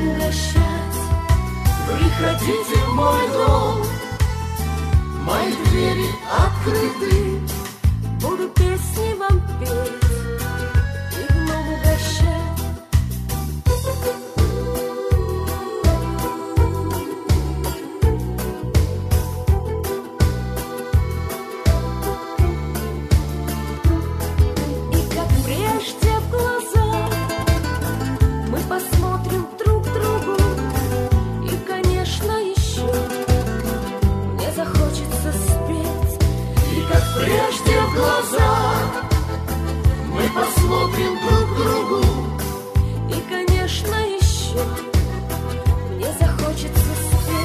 угощать. Приходите в мой дом, мои двери открыты. Буду песни вам петь и вновь угощать. И как прежде в глаза мы посмотрим друг другу, и, конечно, еще мне захочется спеть. И как прежде в глаза мы посмотрим друг другу, и, конечно, еще мне захочется спеть.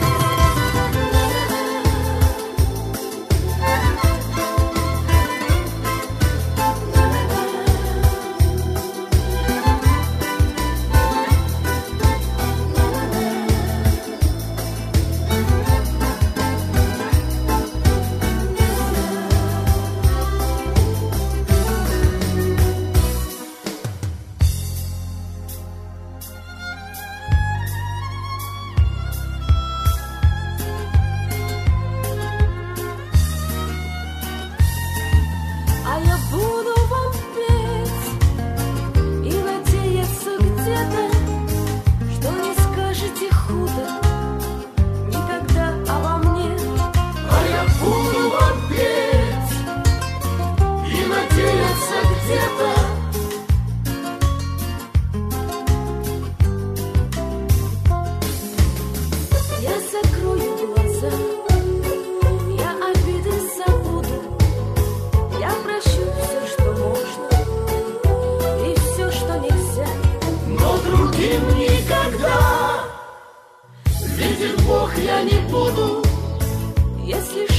А я буду вам петь и надеяться где-то, что не скажете худо никогда обо мне. А я буду вам петь и надеяться где-то. Я закрою глаза, я обиды забуду. Я прощу все, что можно, и все, что нельзя. Но другим никогда, видит Бог, я не буду. Если